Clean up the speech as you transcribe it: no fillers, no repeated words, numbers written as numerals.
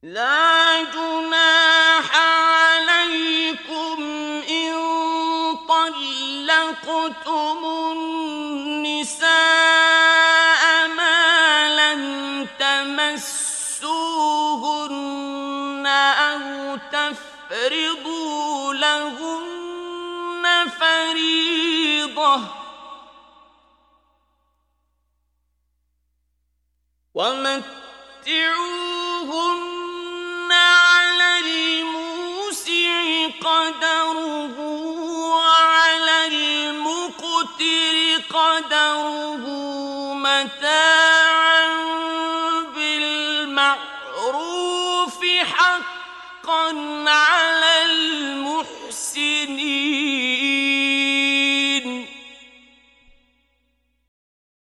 لا جناح عليكم إن طلقتم النساء ما لم تمسوهن أو تفرضوا لهن فريضة ومتعوهن على الموسع قدره وعلى المقتر قدره متاعا بالمعروف حقا على